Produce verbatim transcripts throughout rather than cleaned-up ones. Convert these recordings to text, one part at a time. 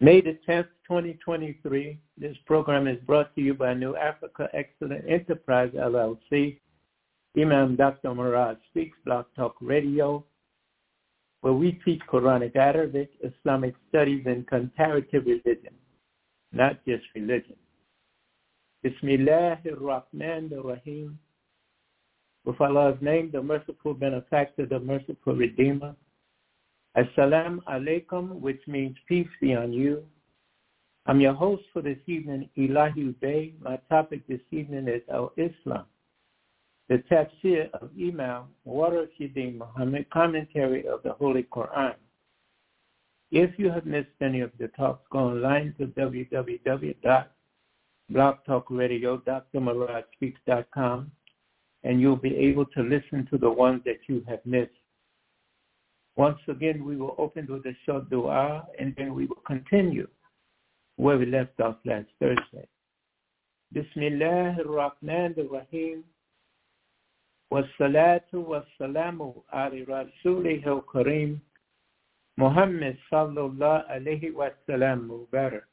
May the tenth, twenty twenty-three, this program is brought to you by New Africa Excellent Enterprise, L L C, Imam Doctor Murad Speaks, Blog Talk Radio, where we teach Quranic, Arabic, Islamic studies, and comparative religion, not just religion. Bismillahir Rahmanir Rahim. With Allah's name, the merciful benefactor, the merciful redeemer. Assalamu alaikum, which means peace be on you. I'm your host for this evening, Ilahi Bey. My topic this evening is Al-Islam, the tafsir of Imam Warashidin Muhammad, commentary of the Holy Quran. If you have missed any of the talks, go online to w w w dot blog talk radio dot murad speaks dot com and you'll be able to listen to the ones that you have missed. Once again, we will open with a short dua, and then we will continue where we left off last Thursday. Bismillahir Rahmanir Rahim. Wassalatu wassalamu ala rasulihil kareem Muhammad sallallahu alayhi wa sallam mubarak.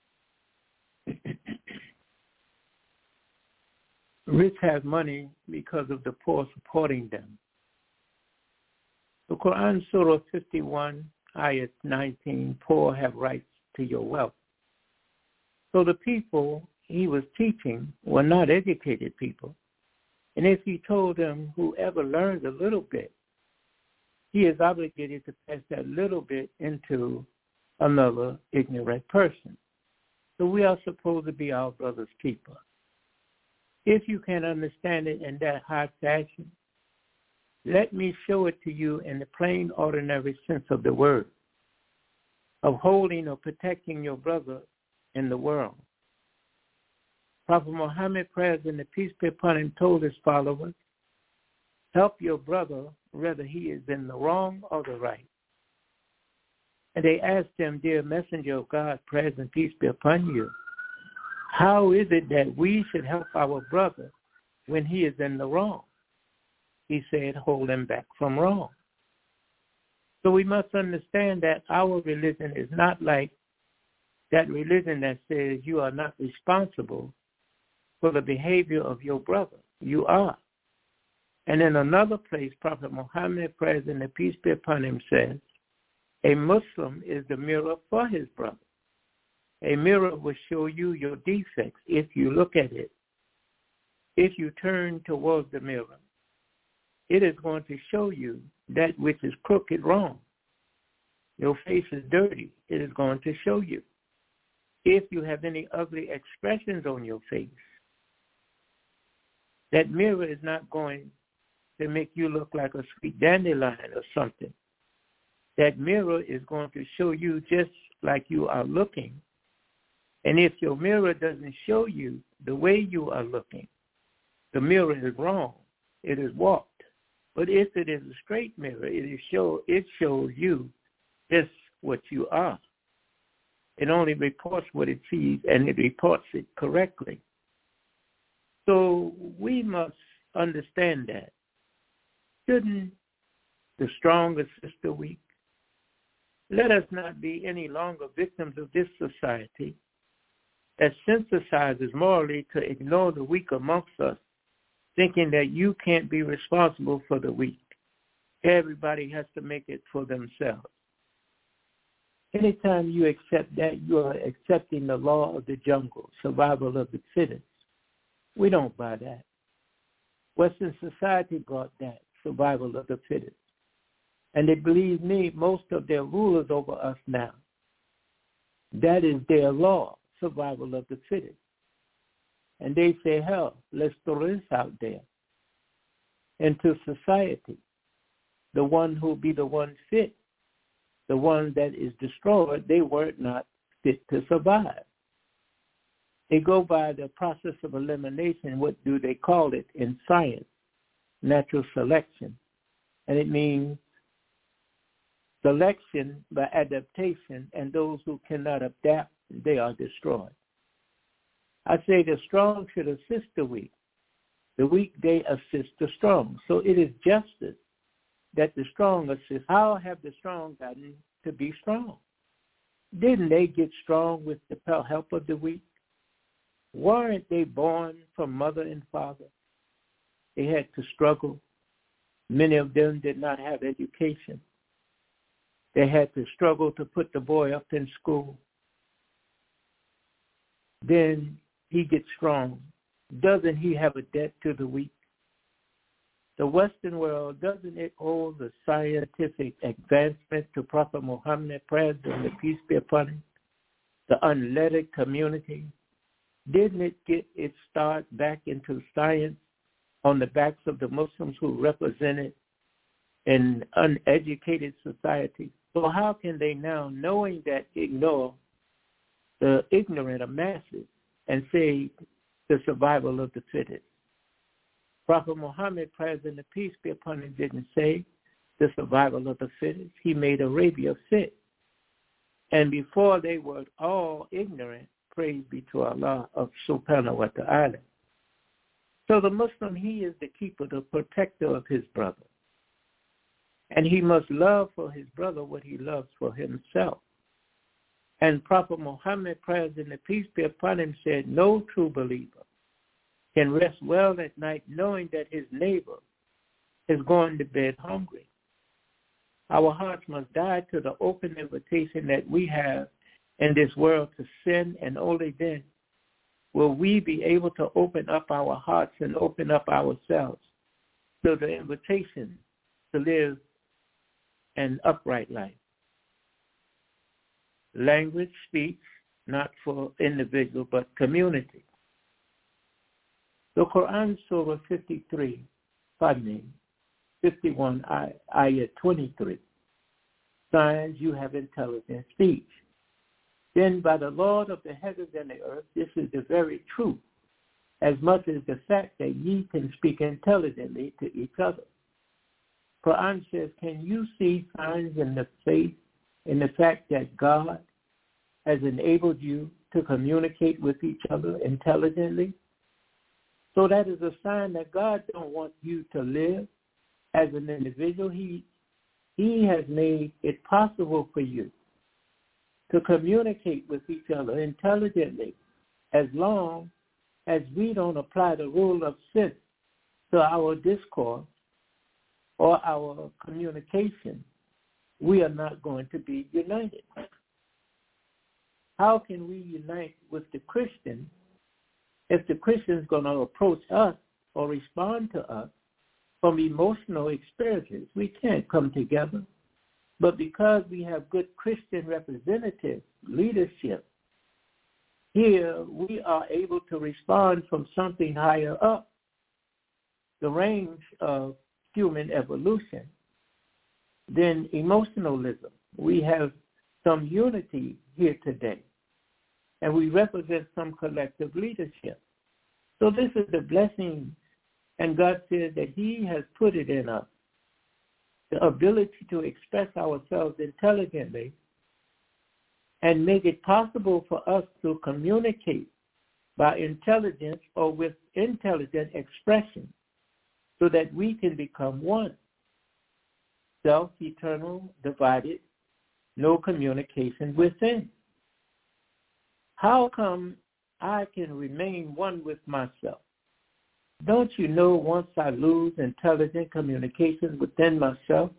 Rich have money because of the poor supporting them. The Quran, Surah fifty-one, Ayat nineteen, poor have rights to your wealth. So the people he was teaching were not educated people. And if he told them whoever learns a little bit, he is obligated to pass that little bit into another ignorant person. So we are supposed to be our brother's keeper. If you can understand it in that high fashion, let me show it to you in the plain, ordinary sense of the word, of holding or protecting your brother in the world. Prophet Muhammad, prayers and the peace be upon him, told his followers, help your brother whether he is in the wrong or the right. And they asked him, dear messenger of God, prayers and peace be upon you, how is it that we should help our brother when he is in the wrong? He said, hold him back from wrong. So we must understand that our religion is not like that religion that says you are not responsible for the behavior of your brother. You are. And in another place, Prophet Muhammad, praise and the peace be upon him, says, a Muslim is the mirror for his brother. A mirror will show you your defects if you look at it. If you turn towards the mirror, it is going to show you that which is crooked wrong. Your face is dirty. It is going to show you. If you have any ugly expressions on your face, that mirror is not going to make you look like a sweet dandelion or something. That mirror is going to show you just like you are looking. And if your mirror doesn't show you the way you are looking, the mirror is wrong. It is warped. But if it is a straight mirror, it is show it shows you just what you are. It only reports what it sees, and it reports it correctly. So we must understand that. Shouldn't the strong assist the weak? Let us not be any longer victims of this society that sensitizes morally to ignore the weak amongst us, thinking that you can't be responsible for the weak. Everybody has to make it for themselves. Anytime you accept that, you are accepting the law of the jungle, survival of the fittest. We don't buy that. Western society brought that, survival of the fittest. And they believe me, most of their rulers over us now, that is their law, survival of the fittest. And they say, hell, let's throw this out there into society. The one who be the one fit, the one that is destroyed, they were not fit to survive. They go by the process of elimination. What do they call it in science? Natural selection. And it means selection by adaptation, and those who cannot adapt, they are destroyed. I say the strong should assist the weak. The weak, they assist the strong. So it is justice that the strong assist. How have the strong gotten to be strong? Didn't they get strong with the help of the weak? Weren't they born from mother and father? They had to struggle. Many of them did not have education. They had to struggle to put the boy up in school. Then he gets strong. Doesn't he have a debt to the weak? The Western world, doesn't it owe the scientific advancement to Prophet Muhammad, praise and peace be upon him, the unlettered community? Didn't it get its start back into science on the backs of the Muslims who represented an uneducated society? So how can they now, knowing that, ignore the ignorant of masses and say the survival of the fittest? Prophet Muhammad, praise and peace be upon him, didn't say the survival of the fittest. He made Arabia fit. And before they were all ignorant, praise be to Allah of Subhanahu wa ta'ala. So the Muslim, he is the keeper, the protector of his brother. And he must love for his brother what he loves for himself. And Prophet Muhammad, praise and peace be upon him, said, no true believer can rest well at night knowing that his neighbor is going to bed hungry. Our hearts must die to the open invitation that we have in this world to sin, and only then will we be able to open up our hearts and open up ourselves to the invitation to live an upright life. Language, speech, not for individual, but community. The Quran, Surah fifty-three, pardon me, fifty-one, ayah twenty-three. Signs you have intelligent speech. Then by the Lord of the heavens and the earth, this is the very truth, as much as the fact that ye can speak intelligently to each other. Quran says, can you see signs in the faith, in the fact that God has enabled you to communicate with each other intelligently? So that is a sign that God don't want you to live as an individual. He, he has made it possible for you to communicate with each other intelligently, as long as we don't apply the rule of sense to our discourse or our communication. We are not going to be united. How can we unite with the Christians if the Christian is going to approach us or respond to us from emotional experiences? We can't come together. But because we have good Christian representative leadership, here we are able to respond from something higher up the range of human evolution than emotionalism. We have some unity here today, and we represent some collective leadership. So this is the blessing, and God says that he has put it in us, the ability to express ourselves intelligently and make it possible for us to communicate by intelligence or with intelligent expression so that we can become one. Self, eternal, divided, no communication within. How come I can remain one with myself? Don't you know once I lose intelligent communication within myself,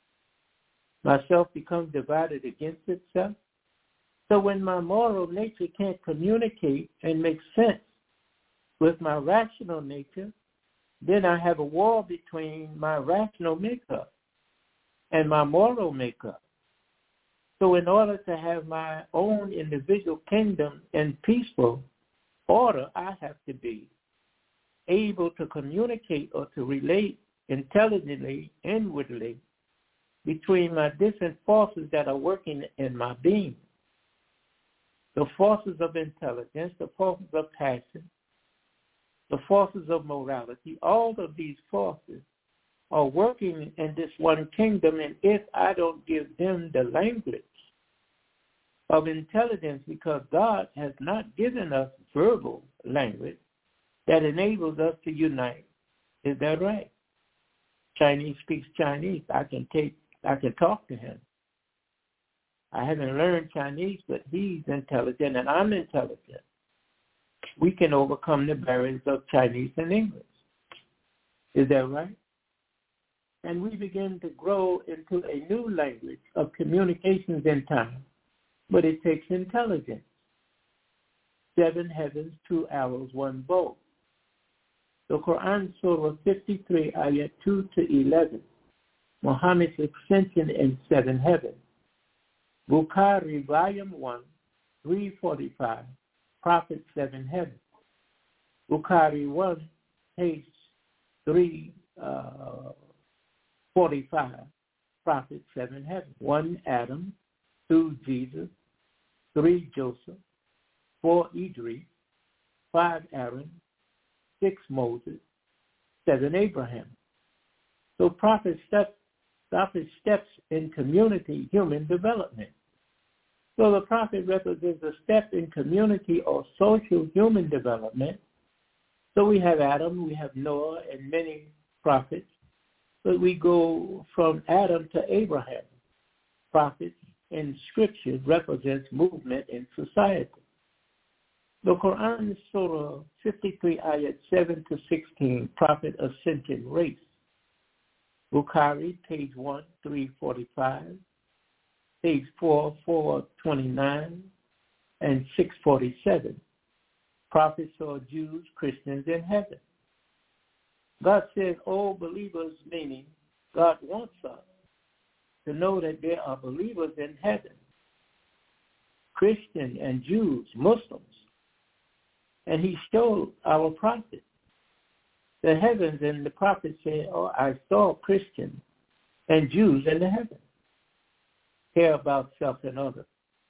myself becomes divided against itself? So when my moral nature can't communicate and make sense with my rational nature, then I have a war between my rational makeup and my moral makeup. So in order to have my own individual kingdom in peaceful order, I have to be able to communicate or to relate intelligently, inwardly, between my different forces that are working in my being. The forces of intelligence, the forces of passion, the forces of morality, all of these forces are working in this one kingdom, and if I don't give them the language of intelligence, because God has not given us verbal language that enables us to unite. Is that right? Chinese speaks Chinese. I can take, I can talk to him. I haven't learned Chinese, but he's intelligent and I'm intelligent. We can overcome the barriers of Chinese and English. Is that right? And we begin to grow into a new language of communications in time, but it takes intelligence. Seven heavens, two arrows, one bow. The Quran, Surah fifty-three, ayat two to eleven. Muhammad's ascension in seven heavens. Bukhari, volume one, three forty-five. Prophet, seven heavens. Bukhari one, page three forty-five. Prophet, seven heavens. One, Adam. Two, Jesus. Three, Joseph. Four, Idris. Five, Aaron. Six, Moses. Seven, Abraham. So prophet steps, prophet steps in community human development. So the prophet represents a step in community or social human development. So we have Adam, we have Noah, and many prophets. But we go from Adam to Abraham. Prophets in Scripture represents movement in society. The Quran, Surah fifty-three, ayat seven to sixteen, Prophet Ascension Race. Bukhari, page one, three forty-five, page four, four twenty-nine, and six forty-seven. Prophet saw Jews, Christians in heaven. God says, all believers, meaning God wants us to know that there are believers in heaven, Christians and Jews, Muslims. And he showed our prophet the heavens, and the prophet said, oh, I saw Christians and Jews in the heavens. Care about self and others.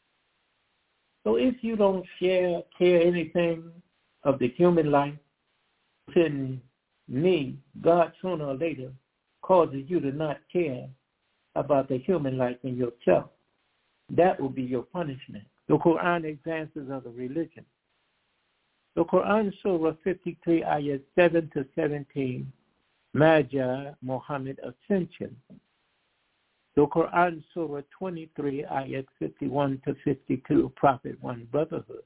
So if you don't share, care anything of the human life, then me, God sooner or later causes you to not care about the human life in yourself. That will be your punishment. The Quran examples of the religion. The Quran, Surah fifty-three, ayat seven to seventeen, Majah, Muhammad Ascension. The Quran, Surah twenty-three, ayat fifty-one to fifty-two, Prophet One Brotherhood.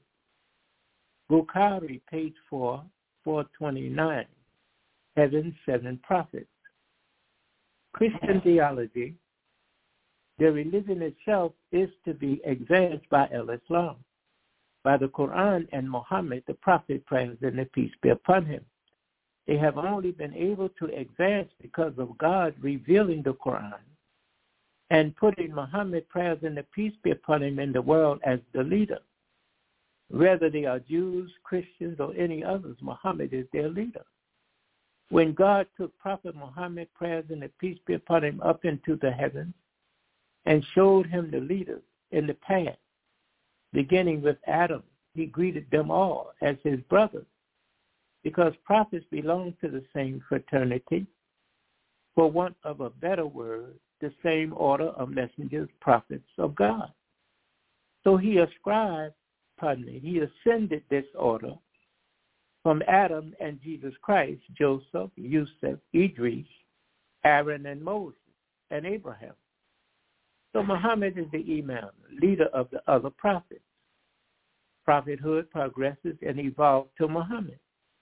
Bukhari, page four, four twenty-nine, Heaven, Seven Prophets. Christian theology, the religion itself is to be advanced by al-Islam, by the Quran and Muhammad, the prophet, praise and peace be upon him. They have only been able to advance because of God revealing the Quran and putting Muhammad, praise and peace be upon him, in the world as the leader. Whether they are Jews, Christians, or any others, Muhammad is their leader. When God took Prophet Muhammad, praise and peace be upon him, up into the heavens and showed him the leaders in the past, beginning with Adam, he greeted them all as his brothers, because prophets belong to the same fraternity. For want of a better word, the same order of messengers, prophets of God. So he ascribed, pardon me, he ascended this order from Adam and Jesus Christ, Joseph, Yusuf, Idris, Aaron, and Moses, and Abraham. So Muhammad is the Imam, leader of the other prophets. Prophethood progresses and evolved to Muhammad.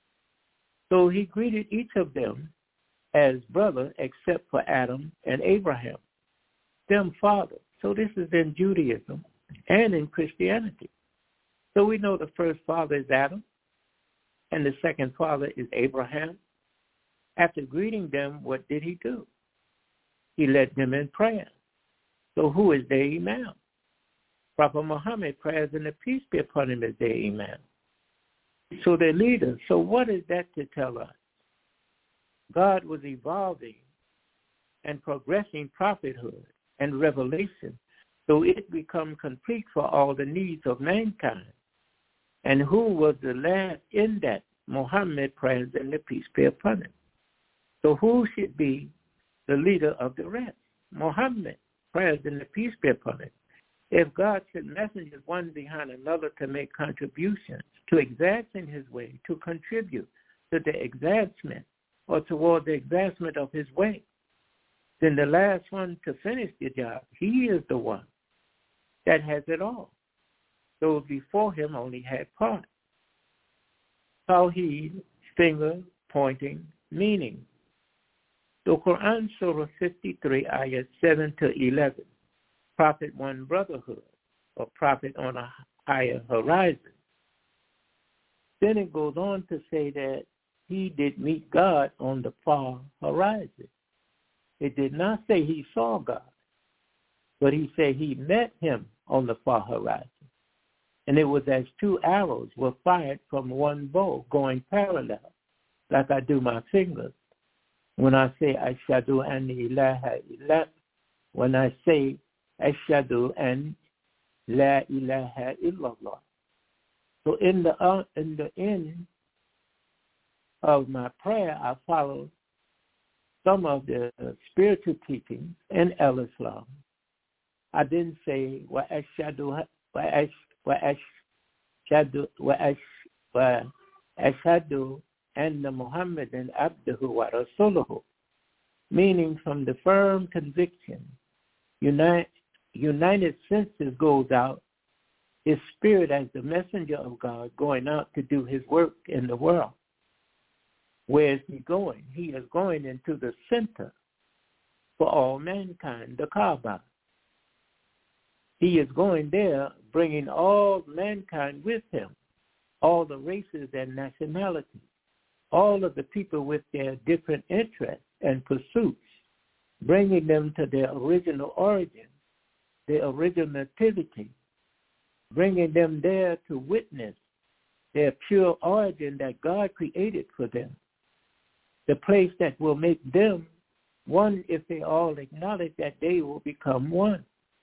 So he greeted each of them as brother, except for Adam and Abraham, them father. So this is in Judaism and in Christianity. So we know the first father is Adam, and the second father is Abraham. After greeting them, what did he do? He led them in prayer. So who is their Imam? Prophet Muhammad, prayers and the peace be upon him, is their Imam. So their leader. So what is that to tell us? God was evolving and progressing prophethood and revelation so it become complete for all the needs of mankind. And who was the last in that? Muhammad, prayers and the peace be upon him. So who should be the leader of the rest? Muhammad, prayers and the peace be upon him. If God sent messengers one behind another to make contributions, to advance in his way, to contribute to the advancement or toward the advancement of his way, then the last one to finish the job, he is the one that has it all. Those before him only had part. Tawheed, finger pointing, meaning. The Quran, Surah fifty-three, ayat seven to eleven, Prophet One Brotherhood, or Prophet on a higher horizon. Then it goes on to say that he did meet God on the far horizon. It did not say he saw God, but he said he met him on the far horizon. And it was as two arrows were fired from one bow going parallel, like I do my fingers. When I say Ashhadu an ilaha illallah, when I say Ashhadu an la ilaha illallah. So in the uh, in the end of my prayer, I follow some of the uh, spiritual teachings in Al-Islam. I didn't say wa ashhadu wa ash wa ashhadu wa ash wa ashhadu anna Muhammadan abduhu wa rasuluhu, meaning from the firm conviction, unite, united senses goes out, his spirit as the messenger of God going out to do his work in the world. Where is he going? He is going into the center for all mankind, the Kaaba. He is going there, bringing all mankind with him, all the races and nationalities, all of the people with their different interests and pursuits, bringing them to their original origin, their original nativity, bringing them there to witness their pure origin that God created for them, the place that will make them one if they all acknowledge that they will become one.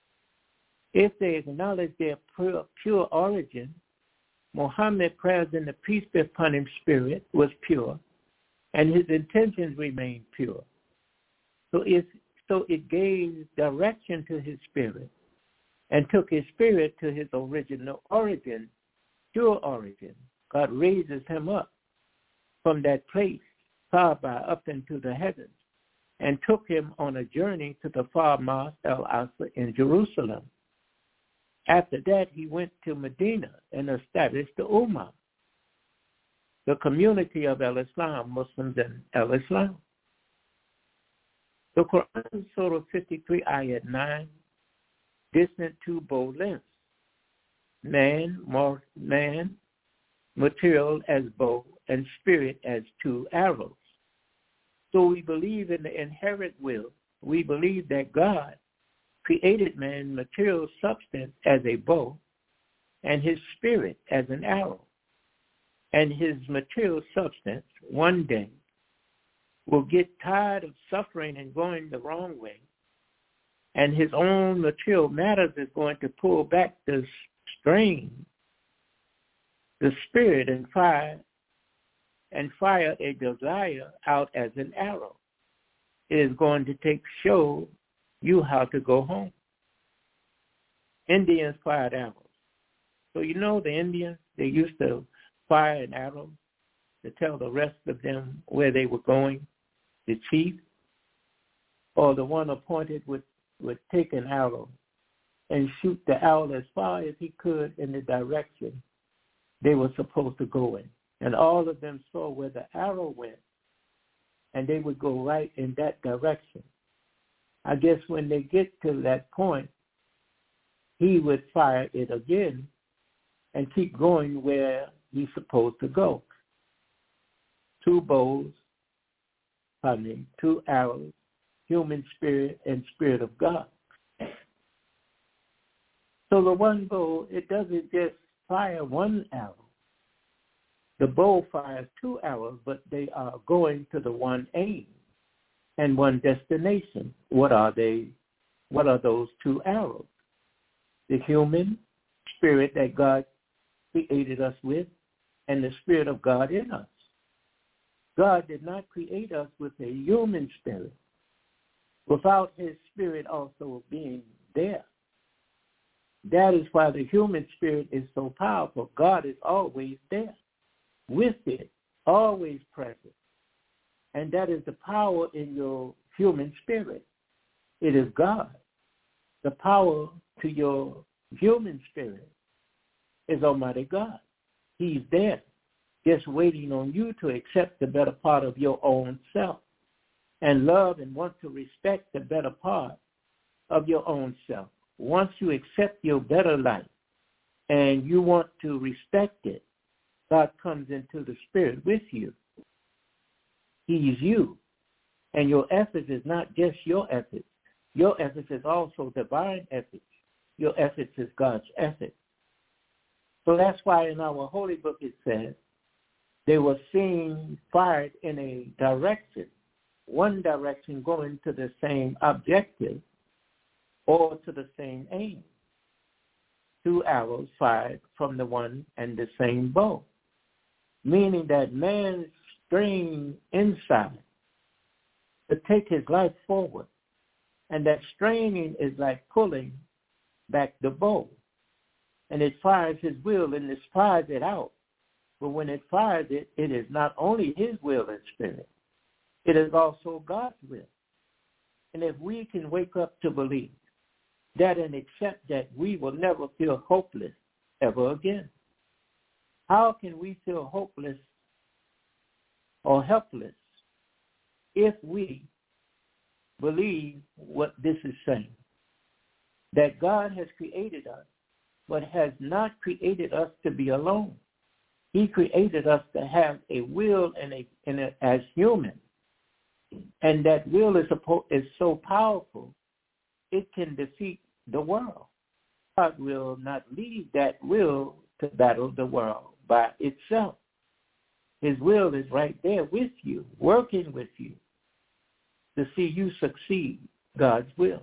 If they acknowledge their pure, pure origin, Muhammad, praise and the peace be upon him, spirit was pure, and his intentions remained pure. So it, so it gave direction to his spirit and took his spirit to his original origin, pure origin. God raises him up from that place, Kaaba, up into the heavens, and took him on a journey to the far mosque Al-Aqsa in Jerusalem. After that, he went to Medina and established the Ummah, the community of Al-Islam, Muslims and Al-Islam. The Quran, Surah fifty-three, ayat nine, distant two bow lengths, man, more, man, material as bow, and spirit as two arrows. So we believe in the inherent will. We believe that God created man material substance as a bow and his spirit as an arrow. And his material substance one day will get tired of suffering and going the wrong way. And his own material matters is going to pull back the strain, the spirit, and fire, and fire a desire out as an arrow. It is going to take show you how to go home. Indians fired arrows. So you know the Indians, they used to fire an arrow to tell the rest of them where they were going. The chief or the one appointed would, would take an arrow and shoot the owl as far as he could in the direction they were supposed to go in. And all of them saw where the arrow went, and they would go right in that direction. I guess when they get to that point, he would fire it again and keep going where he's supposed to go. Two bows, I mean, two arrows, human spirit and spirit of God. So the one bow, it doesn't just fire one arrow. The bow fires two arrows, but they are going to the one aim and one destination. What are they? What are those two arrows? The human spirit that God created us with and the spirit of God in us. God did not create us with a human spirit without his spirit also being there. That is why the human spirit is so powerful. God is always there with it, always present. And that is the power in your human spirit. It is God. The power to your human spirit is Almighty God. He's there, just waiting on you to accept the better part of your own self and love and want to respect the better part of your own self. Once you accept your better life and you want to respect it, God comes into the spirit with you. He's you. And your ethics is not just your ethics. Your ethics is also divine ethics. Your ethics is God's ethics. So that's why in our holy book it says they were seen fired in a direction, one direction going to the same objective or to the same aim. Two arrows fired from the one and the same bow, meaning that man strained inside to take his life forward. And that straining is like pulling back the bow. And it fires his will and it fires it out. But when it fires it, it is not only his will and spirit, it is also God's will. And if we can wake up to believe that and accept that, we will never feel hopeless ever again. How can we feel hopeless or helpless if we believe what this is saying? That God has created us, but has not created us to be alone. He created us to have a will and a, and a as human. And that will is, is so powerful, it can defeat the world. God will not leave that will to battle the world by itself. His will is right there with you, working with you to see you succeed God's will.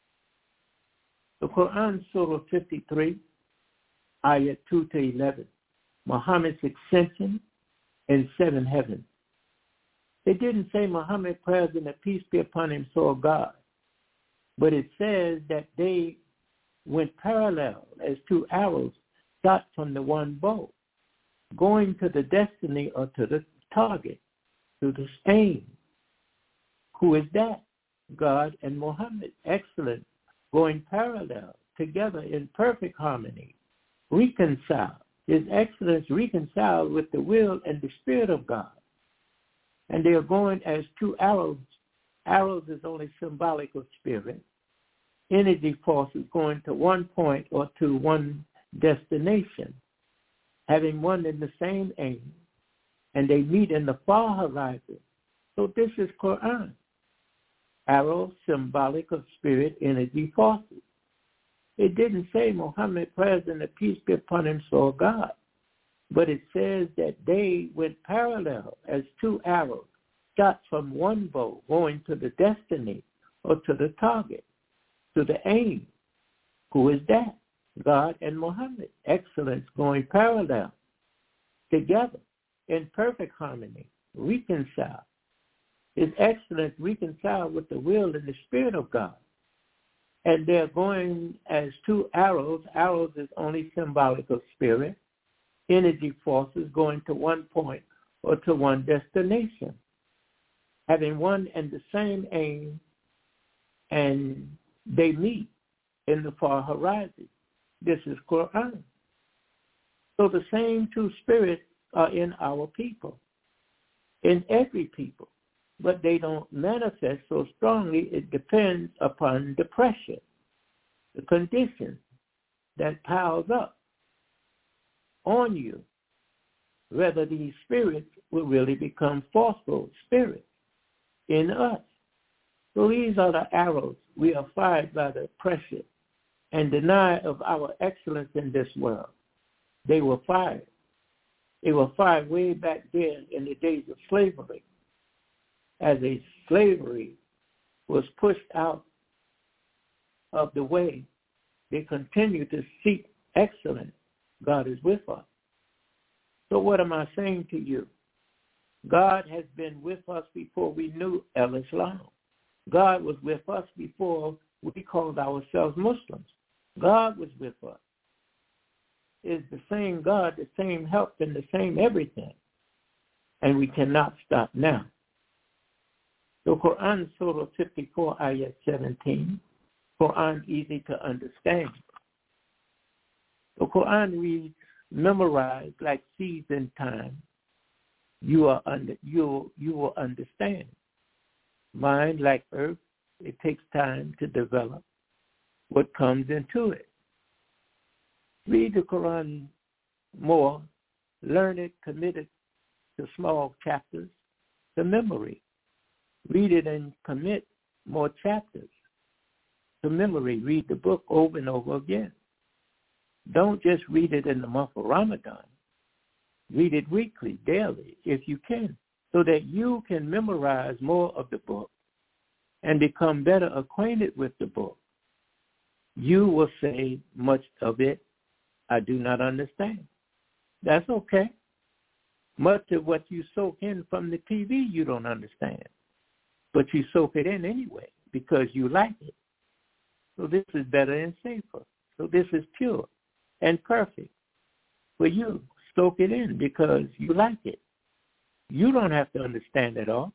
The Quran, Surah fifty-three, Ayat two to eleven, Muhammad's ascension in seven heavens. It didn't say Muhammad, praise and peace be upon him, saw God. But it says that they went parallel as two arrows shot from the one bow, going to the destiny or to the target, to the aim. Who is that? God and Muhammad. Excellent. Going parallel, together in perfect harmony. Reconciled. His excellence reconciled with the will and the spirit of God. And they are going as two arrows. Arrows is only symbolic of spirit. Energy force is going to one point or to one destination, having one and the same aim, and they meet in the far horizon. So this is Quran. Arrow, symbolic of spirit, energy forces. It didn't say Muhammad, praise and peace be upon him, saw God. But it says that they went parallel as two arrows shot from one bow, going to the destiny or to the target, to the aim. Who is that? God and Muhammad. Excellence going parallel, together in perfect harmony, reconciled. His excellence reconciled with the will and the spirit of God. And they're going as two arrows. Arrows is only symbolic of spirit. Energy forces going to one point or to one destination, having one and the same aim, and they meet in the far horizon. This is Quran. So the same two spirits are in our people, in every people, but they don't manifest so strongly. It depends upon the pressure, the conditions that piles up on you, whether these spirits will really become forceful spirits in us. So these are the arrows we are fired by the pressure and deny of our excellence in this world. They were fired. They were fired way back then in the days of slavery. As a slavery was pushed out of the way, they continue to seek excellence. God is with us. So what am I saying to you? God has been with us before we knew El-Islam. God was with us before we called ourselves Muslims. God was with us. It's the same God, the same help, and the same everything. And we cannot stop now. So Quran, Surah fifty-four, Ayat seventeen, Quran easy to understand. The Quran reads, memorize like seeds in time. You are under you you will understand. Mind like earth, it takes time to develop what comes into it. Read the Quran more, learn it, commit it to small chapters, to memory. Read it and commit more chapters to memory. Read the book over and over again. Don't just read it in the month of Ramadan. Read it weekly, daily, if you can, so that you can memorize more of the book and become better acquainted with the book. You will say, much of it I do not understand. That's okay. Much of what you soak in from the T V you don't understand, but you soak it in anyway because you like it. So this is better and safer. So this is pure and perfect for you. Soak it in because you like it. You don't have to understand it all.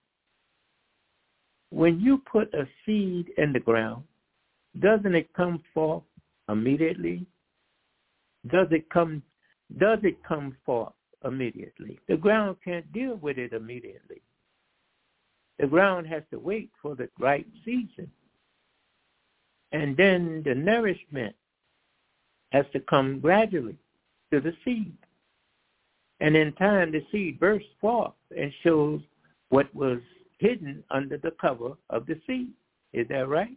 When you put a seed in the ground, doesn't it come forth immediately? Does it come does it come forth immediately? The ground can't deal with it immediately. The ground has to wait for the right season. And then the nourishment has to come gradually to the seed. And in time, the seed bursts forth and shows what was hidden under the cover of the seed. Is that right?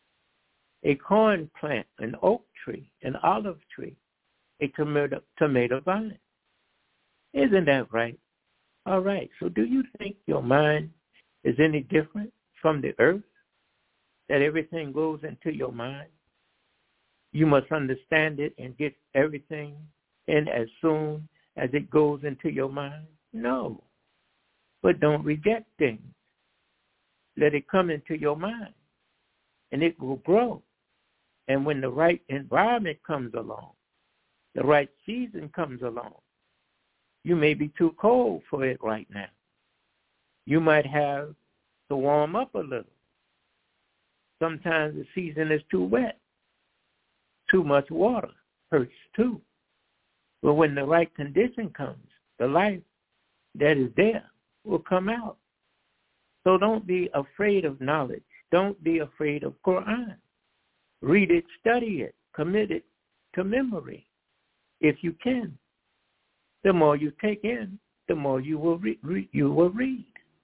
A corn plant, an oak tree, an olive tree, a tomato, tomato vine. Isn't that right? All right. So do you think your mind is any different from the earth, that everything goes into your mind? You must understand it and get everything in as soon as it goes into your mind? No. But don't reject things. Let it come into your mind, and it will grow. And when the right environment comes along, the right season comes along, you may be too cold for it right now. You might have to warm up a little. Sometimes the season is too wet. Too much water hurts too. But when the right condition comes, the life that is there will come out. So don't be afraid of knowledge. Don't be afraid of Quran. Read it, study it, commit it to memory if you can. The more you take in, the more you will re- re- you will read.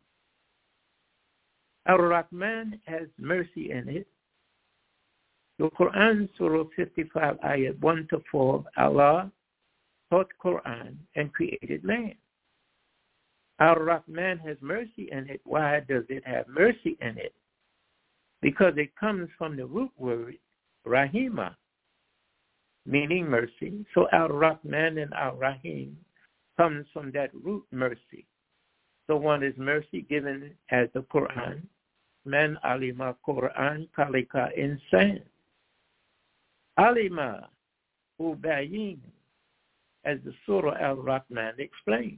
Ar-Rahman has mercy in it. The Quran, Surah fifty-five, ayat one to four, Allah taught Quran and created man. Ar-Rahman has mercy in it. Why does it have mercy in it? Because it comes from the root word Rahima, meaning mercy. So Ar-Rahman and Ar-Rahim comes from that root mercy. So one is mercy given as the Quran. Man alima Quran kalika insan. Alima ubayin, as the Surah Al-Rahman explains.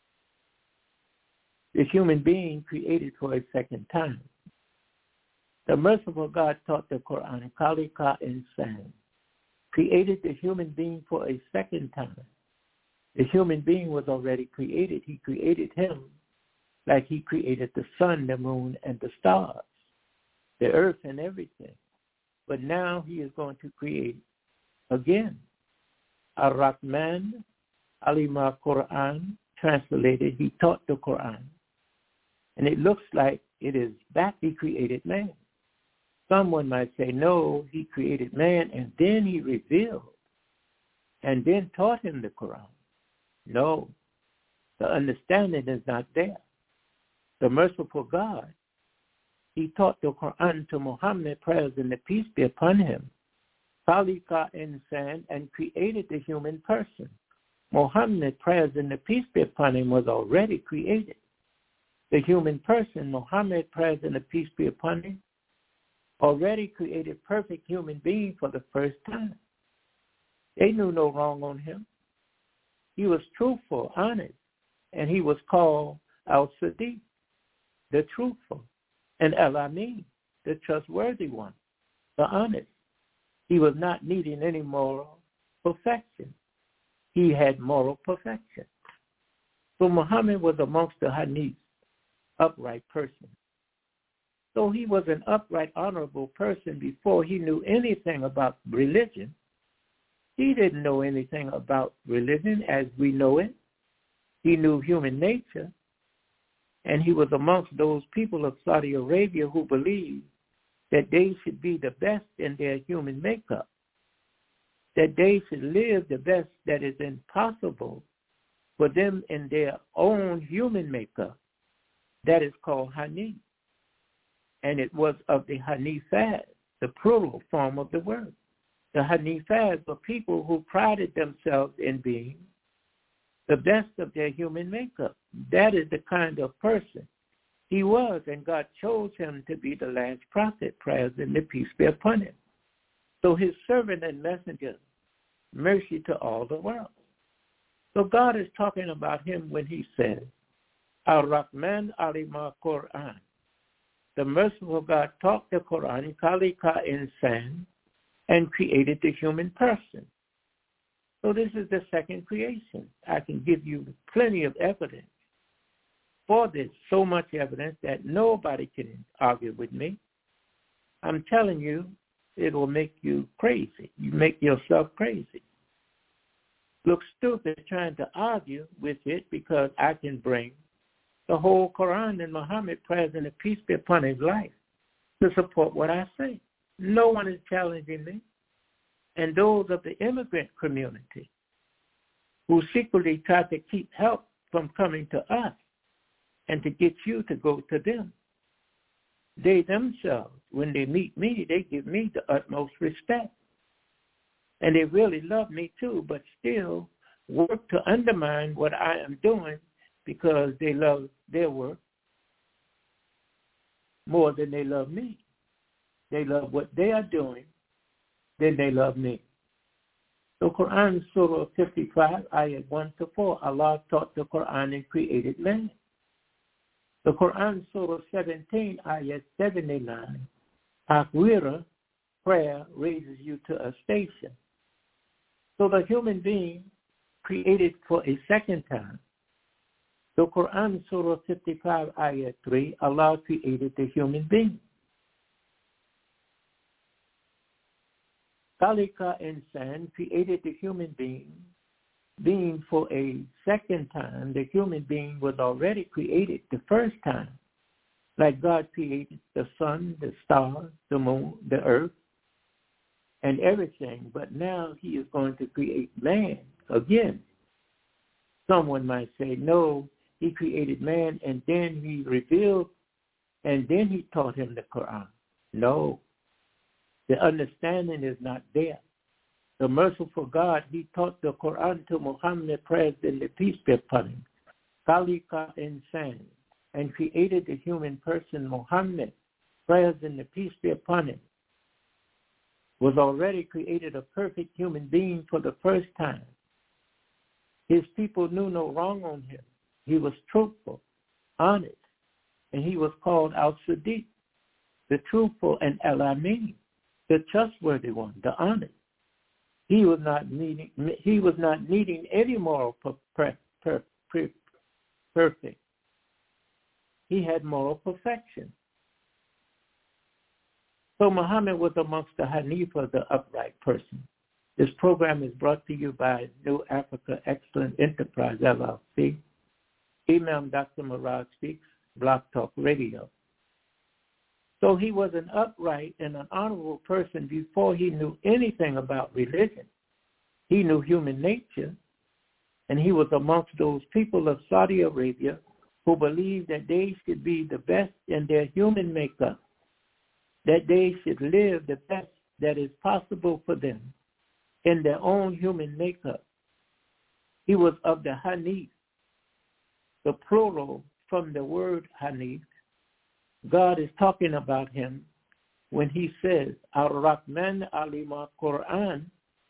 The human being created for a second time. The merciful God taught the Quran, Kalika insan, created the human being for a second time. The human being was already created. He created him like he created the sun, the moon, and the stars, the earth and everything. But now he is going to create again. Ar-Rahman, Alima Quran, translated, he taught the Quran. And it looks like it is that he created man. Someone might say, no, he created man and then he revealed and then taught him the Quran. No, the understanding is not there. The merciful God, he taught the Quran to Muhammad, prayers and the peace be upon him, Khaliqa insan, and created the human person. Muhammad, prayers and the peace be upon him, was already created. The human person, Muhammad, prayers and the peace be upon him, already created perfect human being for the first time. They knew no wrong on him. He was truthful, honest, and he was called Al-Sadiq, the truthful, and Al-Amin, the trustworthy one, the honest. He was not needing any moral perfection. He had moral perfection. So Muhammad was amongst the Hanif, upright person. So he was an upright, honorable person before he knew anything about religion. He didn't know anything about religion as we know it. He knew human nature. And he was amongst those people of Saudi Arabia who believed that they should be the best in their human makeup, that they should live the best that is impossible for them in their own human makeup. That is called Hanif. And it was of the Hanifas, the plural form of the word. The Hanifas were people who prided themselves in being the best of their human makeup. That is the kind of person he was, and God chose him to be the last prophet, praise and the peace be upon him. So his servant and messenger, mercy to all the world. So God is talking about him when he says, Ar-Rahman alima Quran. The merciful God taught the Quran, Kalika insan, and created the human person. So this is the second creation. I can give you plenty of evidence for this, so much evidence that nobody can argue with me. I'm telling you, it will make you crazy. You make yourself crazy. Look stupid trying to argue with it because I can bring the whole Quran and Muhammad, praise and peace be upon his life, to support what I say. No one is challenging me. And those of the immigrant community who secretly try to keep help from coming to us and to get you to go to them, they themselves, when they meet me, they give me the utmost respect. And they really love me too, but still work to undermine what I am doing because they love their work more than they love me. They love what they are doing, then they love me. So Quran Surah fifty-five, ayat one to four, Allah taught the Quran and created man. The Quran Surah seventeen, ayat seventy-nine, Takwira, prayer raises you to a station. So the human being created for a second time. The Quran Surah fifty-five, ayat three, Allah created the human being. Kalika Insan created the human being, being for a second time. The human being was already created the first time, like God created the sun, the stars, the moon, the earth, and everything. But now he is going to create man again. Someone might say, no, he created man and then he revealed and then he taught him the Quran. No. The understanding is not there. The merciful God, he taught the Quran to Muhammad, praise and the peace be upon him, Kalika Insan, and created the human person Muhammad, praise and the peace be upon him, was already created a perfect human being for the first time. His people knew no wrong on him. He was truthful, honest, and he was called Al-Sadiq, the truthful, and Al-Amin, the trustworthy one, the honest. He was not needing, he was not needing any moral per, per, per, per, perfect. He had moral perfection. So Muhammad was amongst the Hanifa, the upright person. This program is brought to you by New Africa Excellent Enterprise, L L C. Imam Doctor Murad Speaks, Blog Talk Radio. So he was an upright and an honorable person before he knew anything about religion. He knew human nature, and he was amongst those people of Saudi Arabia who believed that they should be the best in their human makeup, that they should live the best that is possible for them in their own human makeup. He was of the Hanif, the plural from the word Hanif. God is talking about him when he says, Ar-Rahman alima Quran,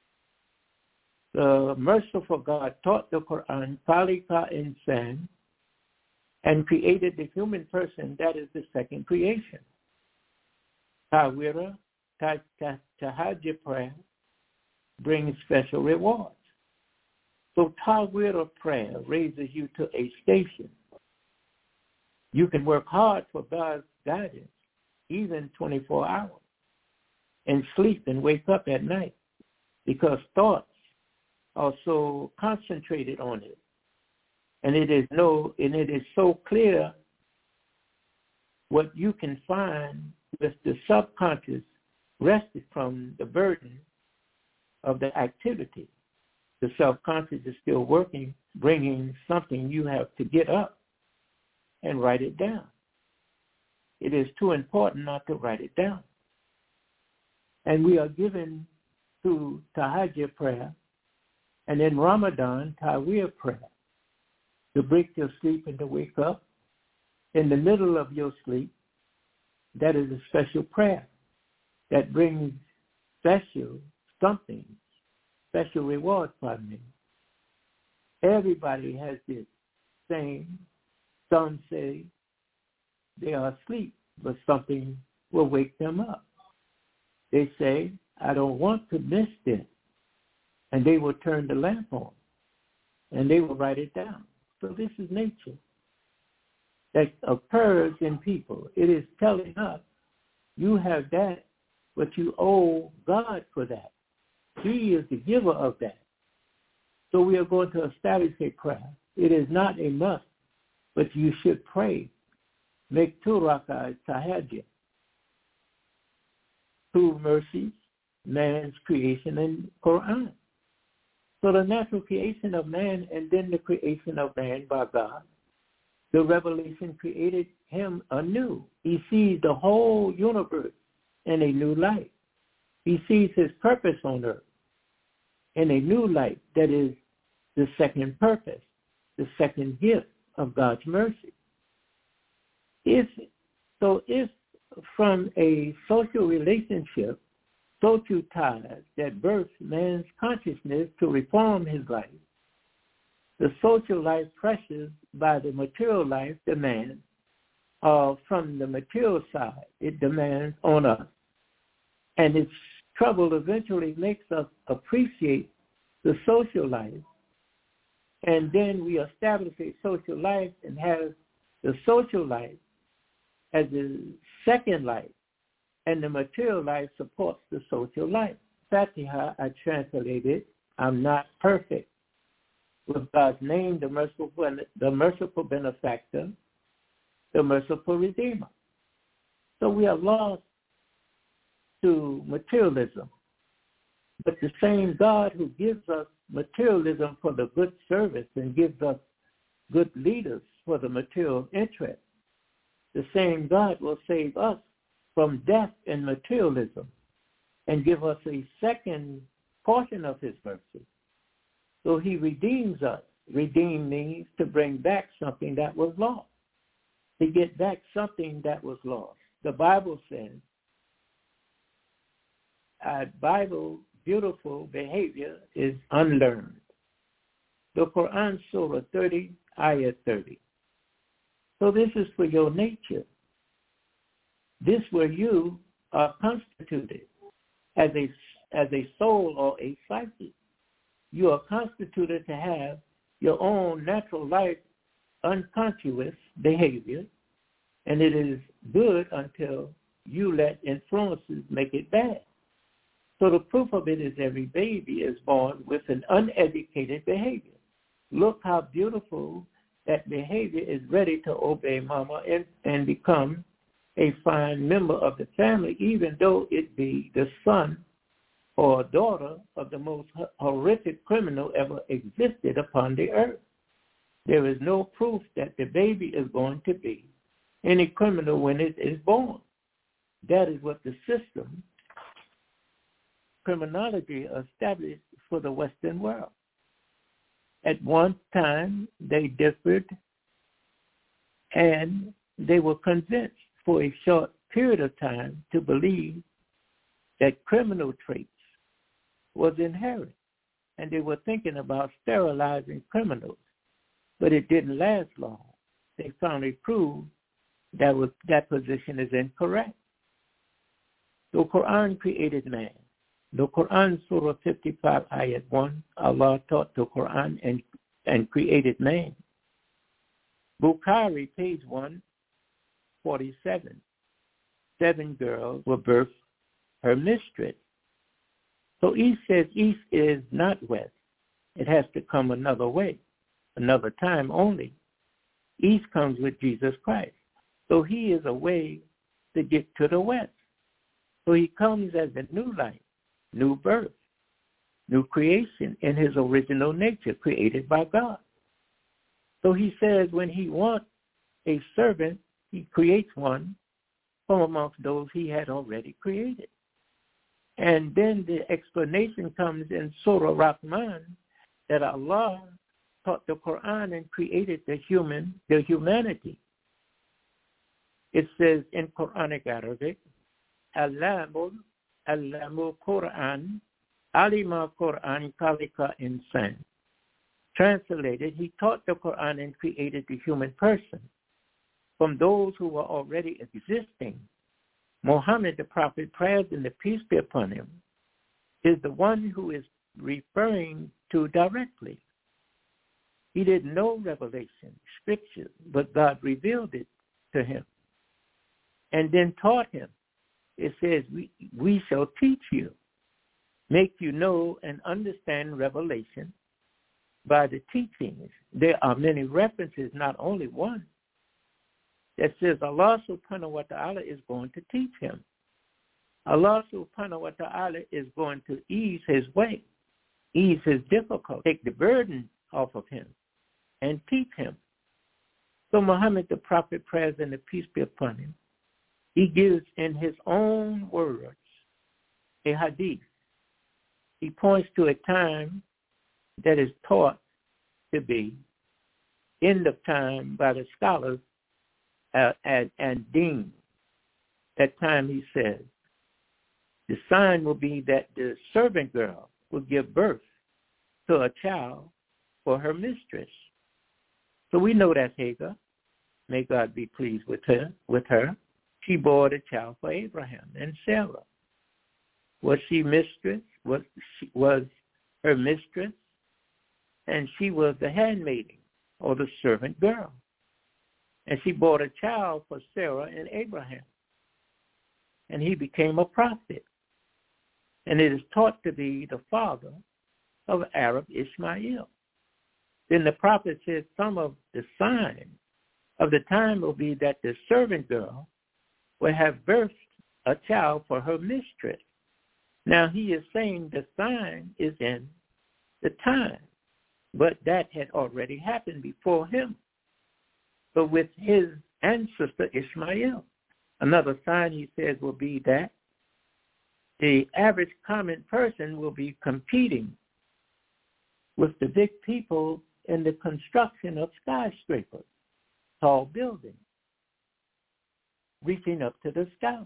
the merciful God taught the Quran, Kalika Insan, and created the human person. That is the second creation. Tawira, Tahajjud prayer, brings special rewards. So Tawhid of prayer raises you to a station. You can work hard for God's guidance, even twenty-four hours, and sleep and wake up at night because thoughts are so concentrated on it. And it is no, and it is so clear what you can find with the subconscious rested from the burden of the activity. The self-conscious is still working, bringing something you have to get up and write it down. It is too important not to write it down. And we are given through Tahajjud prayer and in Ramadan, Tawhid prayer, to break your sleep and to wake up. In the middle of your sleep, that is a special prayer that brings special something, special reward, pardon me. Everybody has this same. Some say they are asleep, but something will wake them up. They say, I don't want to miss this. And they will turn the lamp on, and they will write it down. So this is nature that occurs in people. It is telling us, you have that, but you owe God for that. He is the giver of that. So we are going to establish a prayer. It is not a must, but you should pray. Make two rak'ahs tahajjud. Two mercies, man's creation, and Quran. So the natural creation of man and then the creation of man by God, the revelation created him anew. He sees the whole universe in a new light. He sees his purpose on earth in a new light that is the second purpose, the second gift of God's mercy. If, so if from a social relationship, social ties that births man's consciousness to reform his life, the social life pressures by the material life demands, uh, from the material side, it demands on us. And its trouble eventually makes us appreciate the social life. And then we establish a social life and have the social life as the second life. And the material life supports the social life. Fatiha, I translated, I'm not perfect. With God's name, the merciful, the merciful benefactor, the merciful redeemer. So we are lost to materialism. But the same God who gives us materialism for the good service and gives us good leaders for the material interest, the same God will save us from death and materialism and give us a second portion of his mercy. So he redeems us. Redeem means to bring back something that was lost, to get back something that was lost. The Bible says, uh, Bible, beautiful behavior is unlearned. The Quran, Surah thirty, Ayah thirty. So this is for your nature. This where you are constituted as a, as a soul or a psyche. You are constituted to have your own natural life, unconscious behavior, and it is good until you let influences make it bad. So the proof of it is every baby is born with an uneducated behavior. Look how beautiful that behavior is ready to obey mama and, and become a fine member of the family, even though it be the son or daughter of the most horrific criminal ever existed upon the earth. There is no proof that the baby is going to be any criminal when it is born. That is what the system, criminology, established for the Western world. At one time, they differed, and they were convinced for a short period of time to believe that criminal traits was inherent, and they were thinking about sterilizing criminals, but it didn't last long. They finally proved that was, that position is incorrect. The Quran created man, The Quran, Surah fifty-five, Ayat one, Allah taught the Quran and, and created man. Bukhari, page one forty-seven. Seven girls were birthed her mistress. So East says East is not West. It has to come another way, another time only. East comes with Jesus Christ. So he is a way to get to the West. So he comes as a new life, new birth, new creation in his original nature, created by God. So he says when he wants a servant, he creates one from amongst those he had already created. And then the explanation comes in Surah Rahman that Allah taught the Quran and created the human, the humanity. It says in Quranic Arabic, Allamul Allamul Quran, Alima Quran Kalika Insan. Translated, he taught the Quran and created the human person from those who were already existing. Muhammad, the prophet, praise and the peace be upon him, is the one who is referring to directly. He didn't know revelation, scripture, but God revealed it to him and then taught him. It says, we, we shall teach you, make you know and understand revelation by the teachings. There are many references, not only one, that says Allah subhanahu wa ta'ala is going to teach him. Allah subhanahu wa ta'ala is going to ease his way, ease his difficulty, take the burden off of him, and teach him. So Muhammad, the prophet, praise and the peace be upon him, he gives in his own words a hadith. He points to a time that is taught to be end of time by the scholars uh, and, and deemed. That time, he says, the sign will be that the servant girl will give birth to a child for her mistress. So we know that's Hagar. May God be pleased with her. With her, she bore a child for Abraham and Sarah. Was she mistress? Was she was her mistress? And she was the handmaiden or the servant girl. And she bore a child for Sarah and Abraham. And he became a prophet. And it is taught to be the father of Arab Ishmael. Then the prophet says some of the signs of the time will be that the servant girl will have birthed a child for her mistress. Now he is saying the sign is in the time, but that had already happened before him. But with his ancestor Ishmael, another sign he says will be that the average common person will be competing with the big people in the construction of skyscrapers, tall buildings, reaching up to the sky.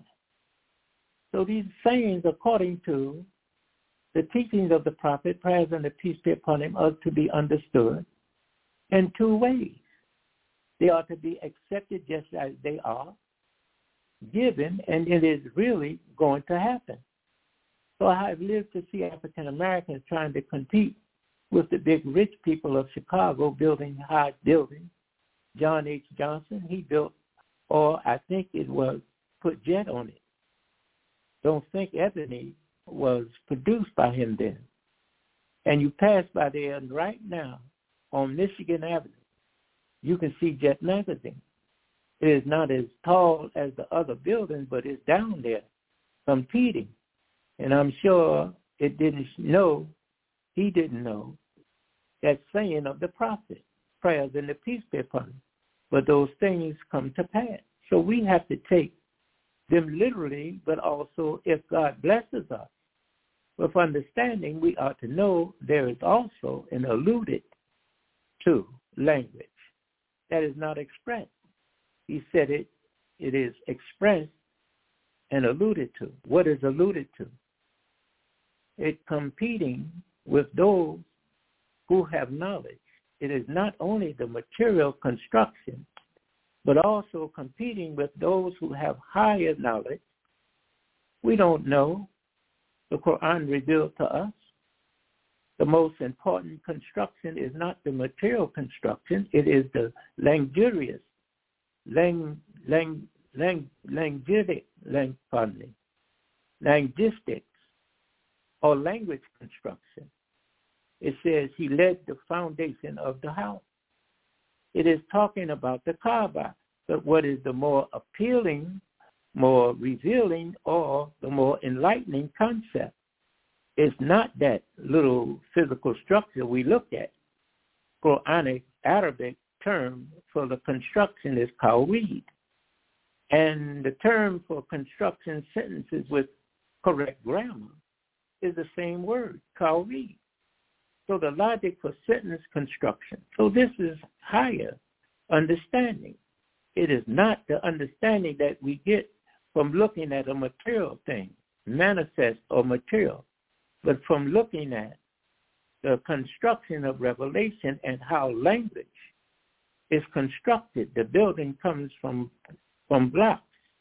So these sayings, according to the teachings of the prophet, praise and the peace be upon him, are to be understood in two ways. They are to be accepted just as they are, given, and it is really going to happen. So I have lived to see African Americans trying to compete with the big rich people of Chicago building high buildings. John H. Johnson, he built, or I think it was put jet on it. Don't think Ebony was produced by him then. And you pass by there and right now on Michigan Avenue, you can see Jet Magazine. It is not as tall as the other buildings, but it's down there competing. And I'm sure it didn't know, he didn't know, that saying of the prophet, prayers and the peace be upon him. But those things come to pass. So we have to take them literally, but also if God blesses us with understanding, we ought to know there is also an alluded to language that is not expressed. He said it, it is expressed and alluded to. What is alluded to? It competing with those who have knowledge. It is not only the material construction, but also competing with those who have higher knowledge. We don't know the Quran revealed to us. The most important construction is not the material construction. It is the languorous, lang, lang, lang, languidic, lang, pardon me, linguistics or language construction. It says he laid the foundation of the house. It is talking about the Kaaba, but what is the more appealing, more revealing, or the more enlightening concept? It's not that little physical structure we look at. Quranic Arabic term for the construction is Tawreed. And the term for construction sentences with correct grammar is the same word, Tawreed. So the logic for sentence construction. So this is higher understanding. It is not the understanding that we get from looking at a material thing, manifest or material, but from looking at the construction of revelation and how language is constructed. The building comes from, from blocks,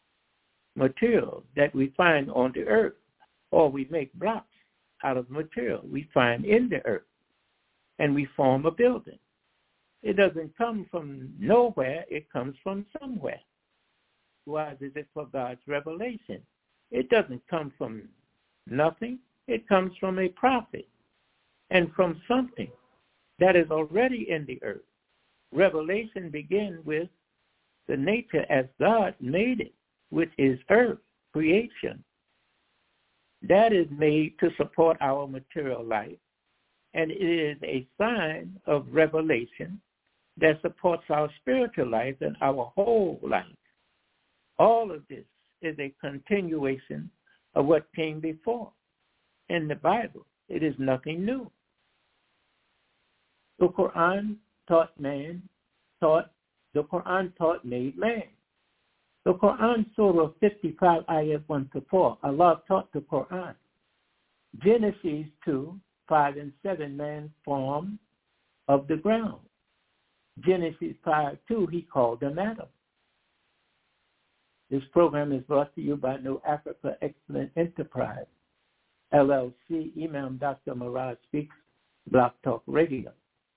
material that we find on the earth, or we make blocks out of material we find in the earth, and we form a building. It doesn't come from nowhere, it comes from somewhere. Why is it for God's revelation? It doesn't come from nothing. It comes from a prophet and from something that is already in the earth. Revelation begins with the nature as God made it, which is earth, creation. That is made to support our material life, and it is a sign of revelation that supports our spiritual life and our whole life. All of this is a continuation of what came before. In the Bible, it is nothing new. The Quran taught man, taught, the Quran taught made man. The Quran, Surah fifty-five, ayat one to four, Allah taught the Quran. Genesis two, five and seven, man formed of the ground. Genesis five, two, he called them Adam. This program is brought to you by New Africa Excellent Enterprise, L L C, Imam Doctor Miraj Speaks, Block Talk Radio.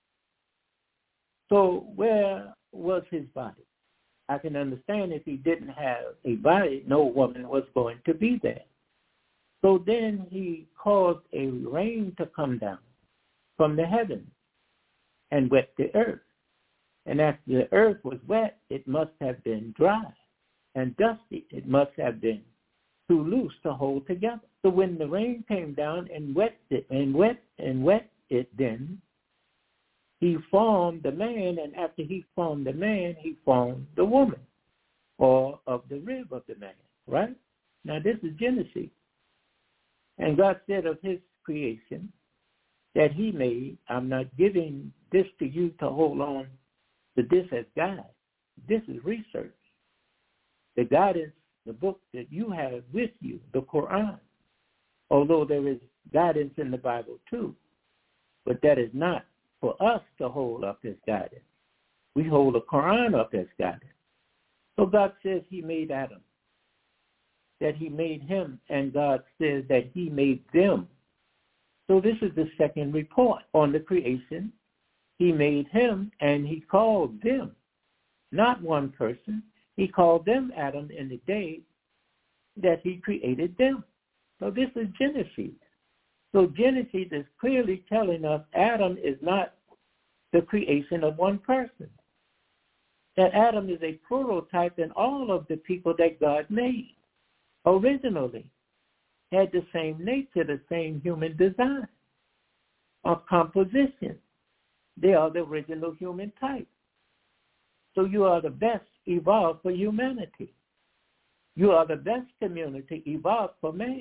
So where was his body? I can understand if he didn't have a body, no woman was going to be there. So then he caused a rain to come down from the heavens and wet the earth. And after the earth was wet, it must have been dry and dusty. It must have been too loose to hold together. So when the rain came down and wet it and wet and wet it, then he formed the man, and after he formed the man, he formed the woman, or of the rib of the man, right? Now this is Genesis. And God said of his creation that he made, I'm not giving this to you to hold on to this as guide. This is research. The guidance, the book that you have with you, the Quran, although there is guidance in the Bible too, but that is not for us to hold up as guidance. We hold the Quran up as guidance. So God says he made Adam, that he made him, and God says that he made them. So this is the second report on the creation. He made him, and he called them, not one person. He called them Adam in the day that he created them. So this is Genesis. So Genesis is clearly telling us Adam is not the creation of one person. That Adam is a prototype, and all of the people that God made originally had the same nature, the same human design or composition. They are the original human type. So you are the best evolved for humanity. You are the best community evolved for man.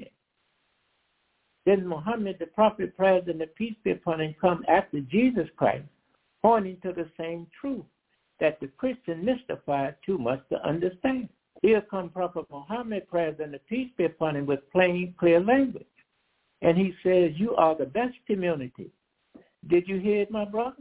Then Muhammad, the prophet, praise and the peace be upon him, come after Jesus Christ, pointing to the same truth that the Christian mystified too much to understand. Here come Prophet Muhammad, praise and the peace be upon him, with plain, clear language. And he says, you are the best community. Did you hear it, my brother?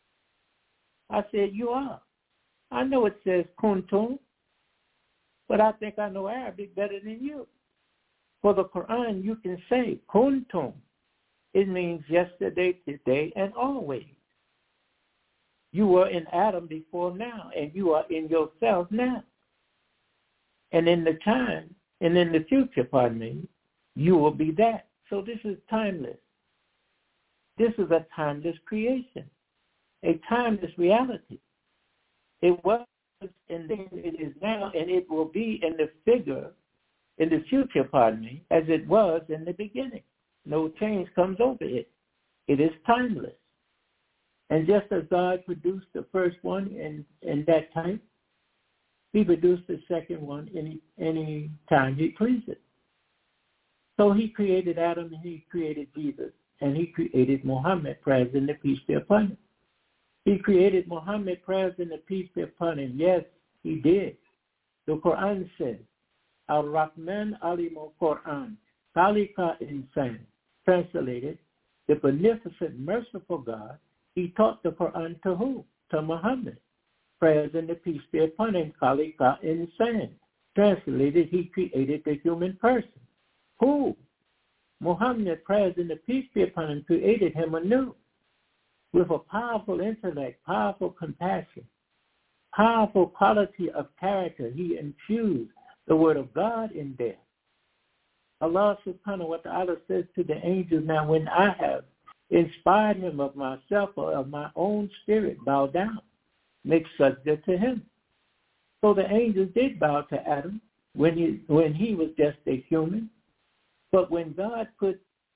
I said, you are. I know it says kuntum, but I think I know Arabic better than you. For the Quran, you can say, kuntum. It means yesterday, today, and always. You were in Adam before now, and you are in yourself now. And in the time, and in the future, pardon me, you will be that. So this is timeless. This is a timeless creation, a timeless reality. It was, and then it is now, and it will be in the figure, in the future, pardon me, as it was in the beginning. No change comes over it. It is timeless. And just as God produced the first one in, in that time, he produced the second one any any time he pleases. So he created Adam and he created Jesus. And he created Muhammad, praise and the peace be upon him. He created Muhammad, praise and the peace be upon him. Yes, he did. The Quran says, Al-Rahman Alimul Quran, Khaliqa Insan. Translated, the beneficent, merciful God, he taught the Quran to who? To Muhammad. Praise and the peace be upon him, Khaliqa Insan. Translated, he created the human person. Who? Muhammad, praise and the peace be upon him, created him anew with a powerful intellect, powerful compassion, powerful quality of character. He infused the word of God in there. Allah subhanahu wa ta'ala says to the angels, now when I have inspired him of myself or of my own spirit, bow down, make sajda to him. So the angels did bow to Adam when he, when he was just a human. But when God put,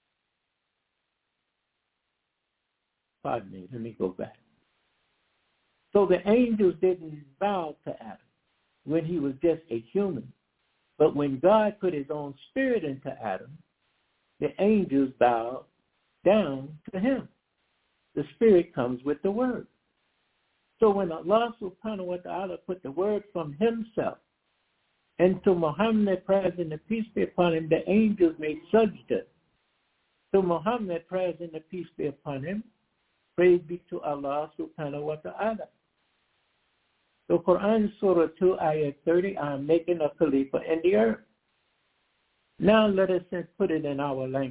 pardon me, let me go back. So the angels didn't bow to Adam when he was just a human. But when God put his own spirit into Adam, the angels bowed down to him. The spirit comes with the word. So when Allah subhanahu wa ta'ala put the word from himself into Muhammad, praise and the peace be upon him, the angels made sajda. To Muhammad, praise and the peace be upon him, praise be to Allah subhanahu wa ta'ala. The Quran, Surah two, Ayah thirty, I am making a Khalifa in the earth. Now let us put it in our language.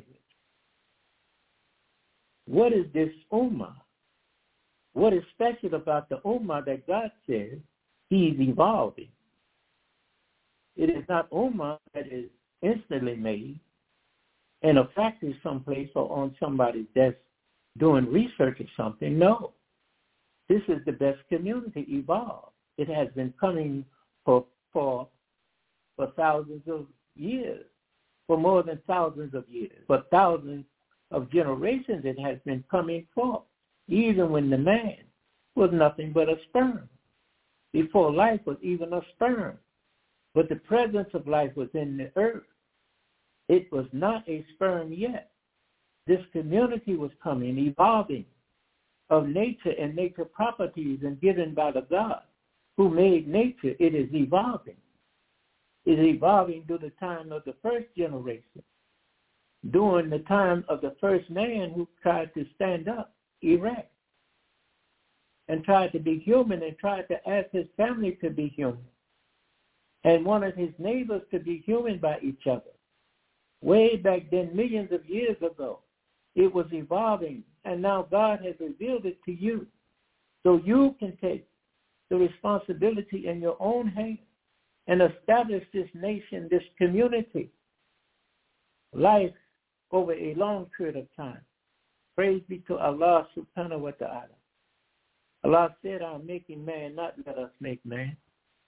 What is this Ummah? What is special about the Ummah that God says he's evolving? It is not Ummah that is instantly made in a factory someplace or on somebody's desk doing research or something. No. This is the best community evolved. It has been coming for, for, for thousands of years, for more than thousands of years, for thousands of generations it has been coming forth, even when the man was nothing but a sperm. Before life was even a sperm. But the presence of life was in the earth. It was not a sperm yet. This community was coming, evolving of nature and nature properties and given by the God who made nature. It is evolving. It is evolving through the time of the first generation, during the time of the first man who tried to stand up erect and tried to be human and tried to ask his family to be human and wanted his neighbors to be human by each other. Way back then, millions of years ago, it was evolving, and now God has revealed it to you. So you can take the responsibility in your own hands and establish this nation, this community, life over a long period of time. Praise be to Allah subhanahu wa ta'ala. Allah said, I'm making man, not let us make man.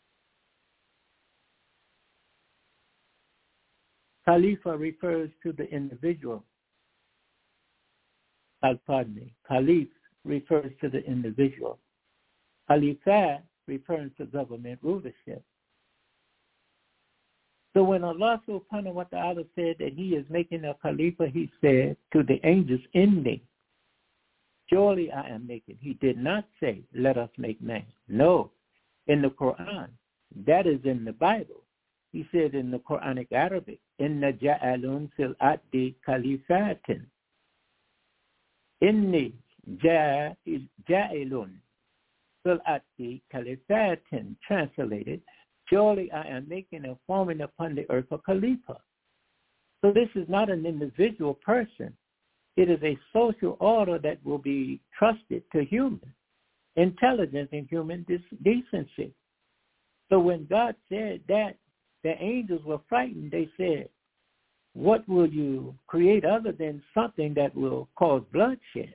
Khalifa refers to the individual. Pardon me. Khalif refers to the individual. Khalifa refers to government rulership. So when Allah subhanahu wa ta'ala said that he is making a Khalifa, he said to the angels, Inni, surely I am making. He did not say, let us make man. No. In the Quran, that is in the Bible. He said in the Quranic Arabic, Inna ja'alun fil addi khalifatin. Inni ja'ilun fil addi khalifatin. Translated, surely I am making and forming upon the earth a Khalifa. So this is not an individual person. It is a social order that will be trusted to human intelligence and human decency. So when God said that, the angels were frightened. They said, what will you create other than something that will cause bloodshed?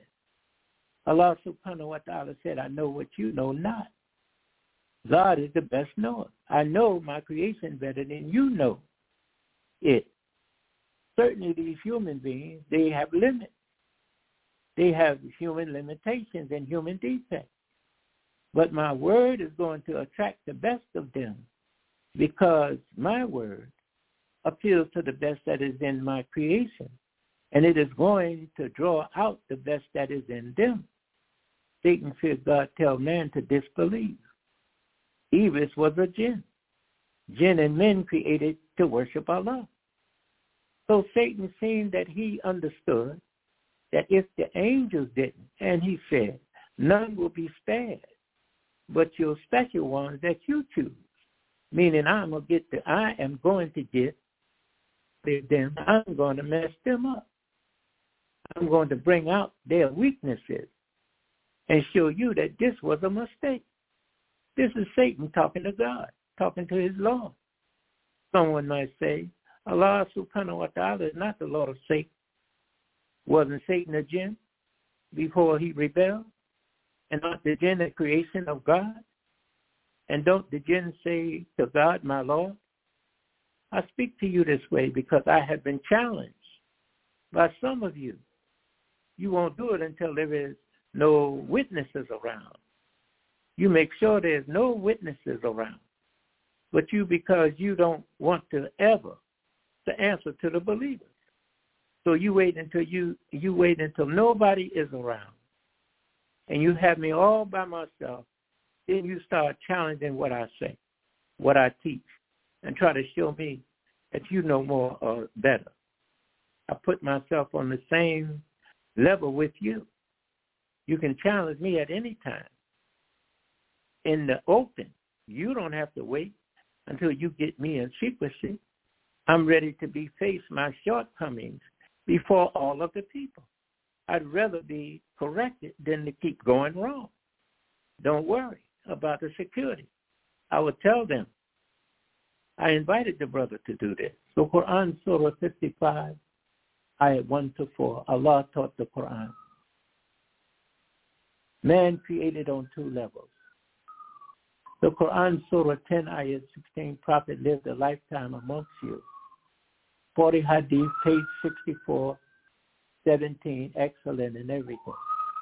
Allah subhanahu wa ta'ala said, I know what you know not. God is the best knower. I know my creation better than you know it. Certainly these human beings, they have limits. They have human limitations and human defects. But my word is going to attract the best of them because my word appeals to the best that is in my creation, and it is going to draw out the best that is in them. Satan feared God tell man to disbelieve. Iblis was a jinn. Jinn and men created to worship Allah. So Satan seen that he understood that if the angels didn't, and he said, none will be spared, but your special ones that you choose, meaning I'm gonna get the, I am going to get them, I'm going to mess them up. I'm going to bring out their weaknesses and show you that this was a mistake. This is Satan talking to God, talking to his Lord. Someone might say, Allah subhanahu wa ta'ala is not the Lord of Satan. Wasn't Satan a jinn before he rebelled? And not the jinn a creation of God? And don't the jinn say to God, my Lord? I speak to you this way because I have been challenged by some of you. You won't do it until there is no witnesses around. You make sure there's no witnesses around. But you, because you don't want to ever to answer to the believers. So you wait until you you wait until nobody is around. And you have me all by myself. Then you start challenging what I say, what I teach, and try to show me that you know more or better. I put myself on the same level with you. You can challenge me at any time. In the open, you don't have to wait until you get me in secrecy. I'm ready to be face my shortcomings before all of the people. I'd rather be corrected than to keep going wrong. Don't worry about the security. I would tell them. I invited the brother to do this. So Quran Surah fifty-five, ayat one to four, Allah taught the Quran. Man created on two levels. The Quran Surah ten, ayat sixteen, Prophet lived a lifetime amongst you. forty Hadith, page sixty-four, seventeen, excellent in everything.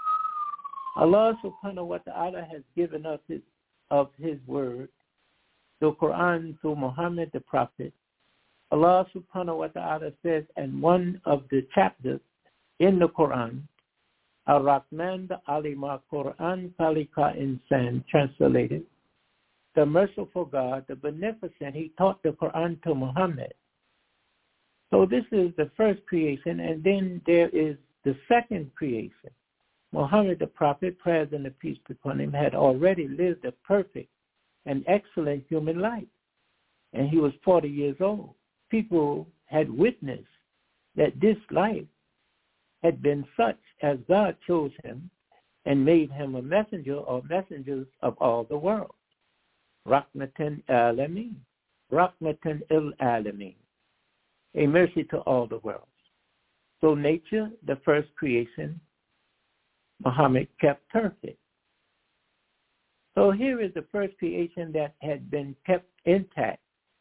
Allah subhanahu wa ta'ala has given us his, of his word, the Quran through Muhammad the Prophet. Allah subhanahu wa ta'ala says in one of the chapters in the Quran, Ar-Rahman Alima Quran Kalika Insan, translated, the merciful God, the beneficent, he taught the Quran to Muhammad. So this is the first creation, and then there is the second creation. Muhammad the Prophet, praise and peace be upon him, had already lived a perfect and excellent human life, and he was forty years old. People had witnessed that this life had been such as God chose him and made him a messenger or messengers of all the world. Rahmatan Alameen, Rahmatan Il Alameen, a mercy to all the world. So nature, the first creation, Muhammad kept perfect. So here is the first creation that had been kept intact,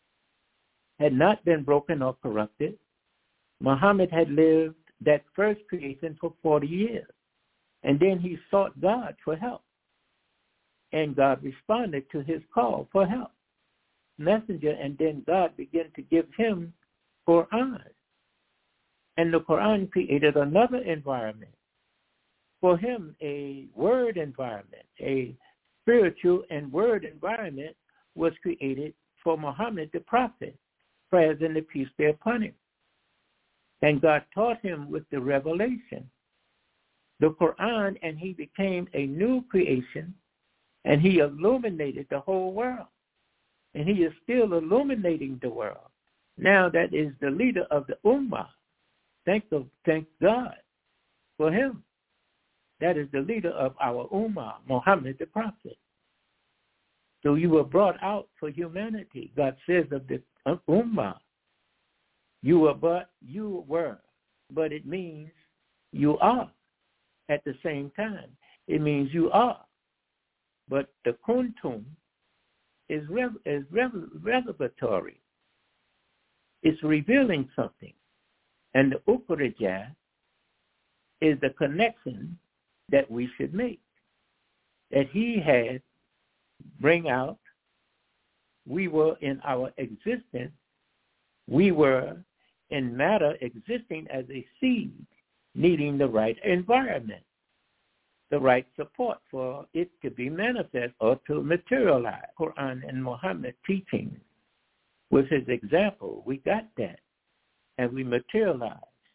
had not been broken or corrupted. Muhammad had lived that first creation for forty years, and then he sought God for help, and God responded to his call for help. Messenger, and then God began to give him Quran. And the Quran created another environment for him, a word environment, a spiritual and word environment was created for Muhammad the Prophet, praise and the peace be upon him. And God taught him with the revelation, the Quran, and he became a new creation, and he illuminated the whole world. And he is still illuminating the world. Now that is the leader of the Ummah. Thank, the, thank God for him. That is the leader of our Ummah, Muhammad the Prophet. So you were brought out for humanity. God says of the Ummah, you were but you were, but it means you are at the same time. It means you are. But the kuntum is, rev, is rev, revelatory. It's revealing something. And the ukhrijah is the connection that we should make. That he had bring out, we were in our existence, we were in matter existing as a seed, needing the right environment, the right support for it to be manifest or to materialize. Quran and Muhammad teaching with his example, we got that, and we materialize.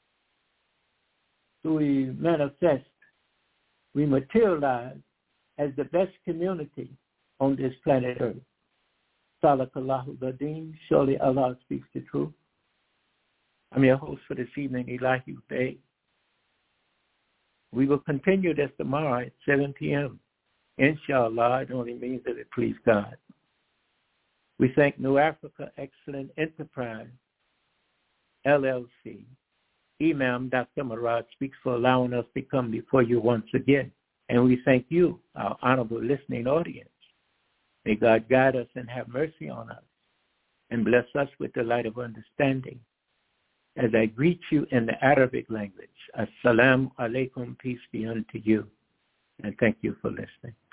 So we manifest, we materialize as the best community on this planet Earth. Salakallahu Gadeen, surely Allah speaks the truth. I'm your host for this evening, Elahi Bey. We will continue this tomorrow at seven p.m. Inshallah, it only means that it please God. We thank New Africa Excellent Enterprise, L L C, Imam Doctor Murad Speaks, for allowing us to come before you once again. And we thank you, our honorable listening audience. May God guide us and have mercy on us and bless us with the light of understanding. As I greet you in the Arabic language, Assalamu alaikum, peace be unto you, and thank you for listening.